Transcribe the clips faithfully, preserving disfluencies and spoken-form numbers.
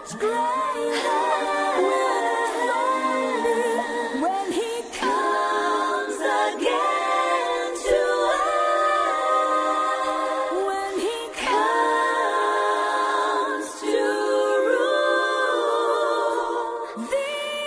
When he comes again to earth, when he comes to rule the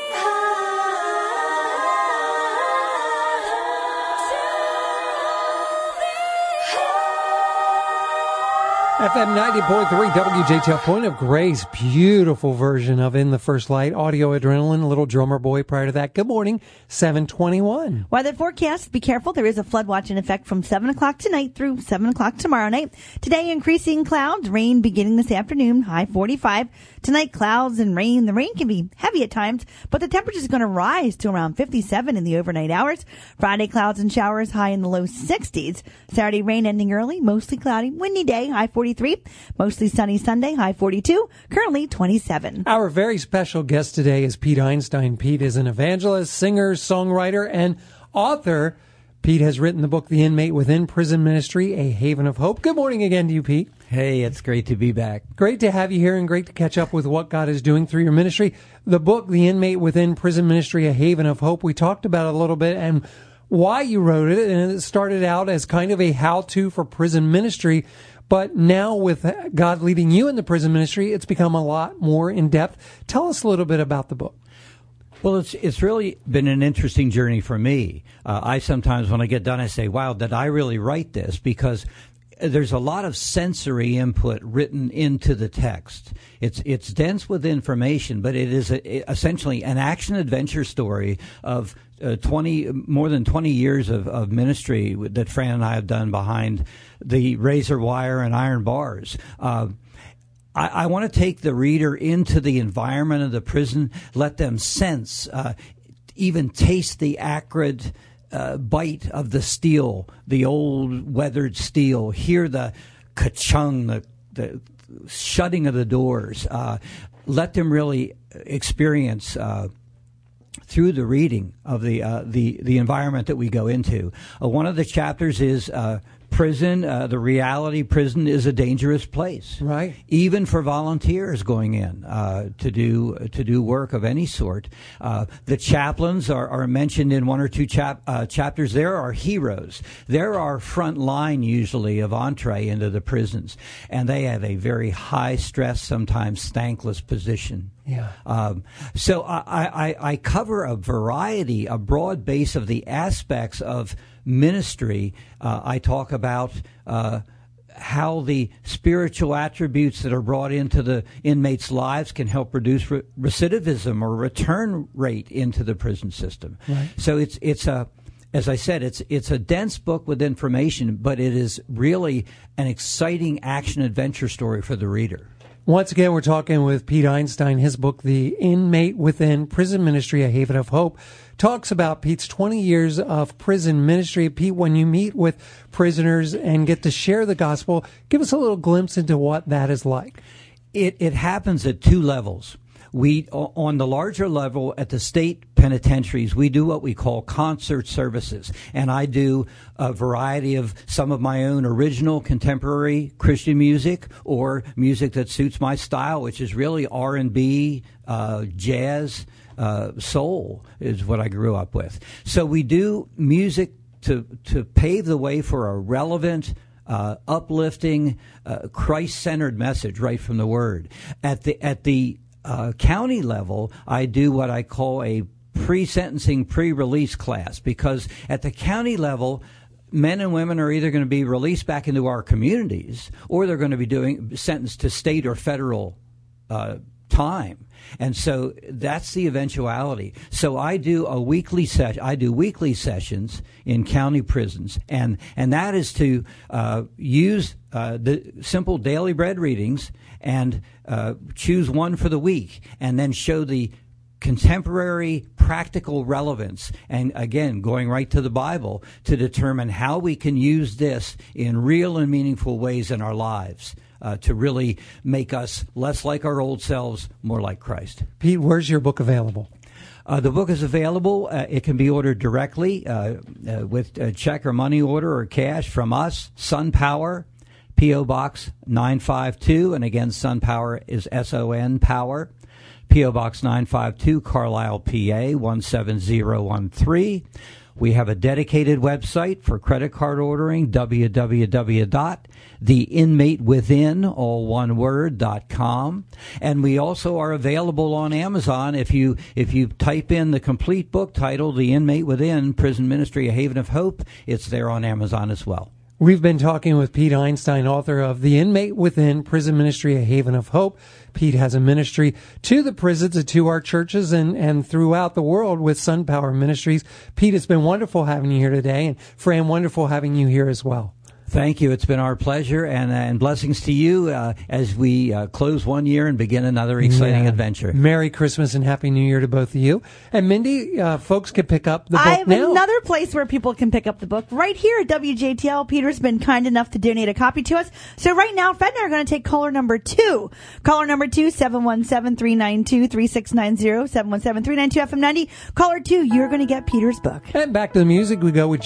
F M ninety point three W J T L, Point of Grace, beautiful version of In the First Light, Audio Adrenaline, Little Drummer Boy prior to that. Good morning, seven twenty-one. Weather forecast, be careful. There is a flood watch in effect from seven o'clock tonight through seven o'clock tomorrow night. Today, increasing clouds, rain beginning this afternoon, high forty-five. Tonight, clouds and rain. The rain can be heavy at times, but the temperature is going to rise to around fifty-seven in the overnight hours. Friday, clouds and showers, high in the low sixties. Saturday, rain ending early, mostly cloudy, windy day, high forty-three. Mostly sunny Sunday, high forty-two, currently twenty-seven. Our very special guest today is Pete Einstein. Pete is an evangelist, singer, songwriter, and author. Pete has written the book, The Inmate Within Prison Ministry, A Haven of Hope. Good morning again to you, Pete. Hey, it's great to be back. Great to have you here and great to catch up with what God is doing through your ministry. The book, The Inmate Within Prison Ministry, A Haven of Hope, we talked about it a little bit and why you wrote it. And it started out as kind of a how-to for prison ministry. But now with God leading you in the prison ministry, it's become a lot more in-depth. Tell us a little bit about the book. Well, it's it's really been an interesting journey for me. Uh, I sometimes, when I get done, I say, wow, did I really write this? Because there's a lot of sensory input written into the text. It's it's dense with information, but it is a, essentially an action-adventure story of uh, twenty more than twenty years of, of ministry that Fran and I have done behind the razor wire and iron bars. Uh, I, I want to take the reader into the environment of the prison, let them sense, uh, even taste the acrid uh, bite of the steel, the old weathered steel, hear the ka-chung, the, the shutting of the doors. Uh, let them really experience uh, through the reading of the uh, the the environment that we go into. Uh, one of the chapters is uh, prison. Uh, the reality prison is a dangerous place, right? Even for volunteers going in uh, to do to do work of any sort. Uh, the chaplains are, are mentioned in one or two chap, uh, chapters. There are heroes. There are front line usually of entree into the prisons, and they have a very high stress, sometimes thankless position. Yeah. Um, so I, I, I cover a variety, a broad base of the aspects of ministry. Uh, I talk about uh, how the spiritual attributes that are brought into the inmates' lives can help reduce re- recidivism or return rate into the prison system. Right. So it's it's a as I said, it's it's a dense book with information, but it is really an exciting action-adventure story for the reader. Once again, we're talking with Pete Einstein. His book, The Inmate Within Prison Ministry, A Haven of Hope, talks about Pete's twenty years of prison ministry. Pete, when you meet with prisoners and get to share the gospel, give us a little glimpse into what that is like. It, it happens at two levels. We, on the larger level at the state penitentiaries, we do what we call concert services. And I do a variety of some of my own original contemporary Christian music or music that suits my style, which is really R and B, uh, jazz, uh, soul is what I grew up with. So we do music to, to pave the way for a relevant, uh, uplifting, uh, Christ-centered message right from the Word. At the, at the, Uh, county level, I do what I call a pre-sentencing, pre-release class, because at the county level, men and women are either going to be released back into our communities or they're going to be doing sentenced to state or federal uh, time. And so that's the eventuality. So I do a weekly session. I do weekly sessions in county prisons, and and that is to uh, use uh, the simple daily bread readings and uh, choose one for the week, and then show the contemporary practical relevance, and again going right to the Bible to determine how we can use this in real and meaningful ways in our lives. Uh, to really make us less like our old selves, more like Christ. Pete, where's your book available? Uh, the book is available. Uh, it can be ordered directly uh, uh, with a check or money order or cash from us, Sun Power, P O. Box nine five two, and again, SunPower is S O N Power. P O. Box nine five two, Carlisle, P A one seven zero one three. We have a dedicated website for credit card ordering, w w w dot the inmate within, all one word, dot com. And we also are available on Amazon. If you if you type in the complete book title, The Inmate Within, Prison Ministry, A Haven of Hope, it's there on Amazon as well. We've been talking with Pete Einstein, author of The Inmate Within, Prison Ministry, A Haven of Hope. Pete has a ministry to the prisons, to our churches, and, and throughout the world with SunPower Ministries. Pete, it's been wonderful having you here today, and Fran, wonderful having you here as well. Thank you. It's been our pleasure, and, uh, and blessings to you uh, as we uh, close one year and begin another exciting Yeah. adventure. Merry Christmas and Happy New Year to both of you. And Mindy, uh, folks can pick up the book I have now. another place where people can pick up the book right here at W J T L. Peter's been kind enough to donate a copy to us. So right now, Fred and I are going to take caller number two. Caller number two, seven one seven, three nine two, three six nine zero, seven one seven, three nine two, F M ninety. Caller two, you're going to get Peter's book. And back to the music we go with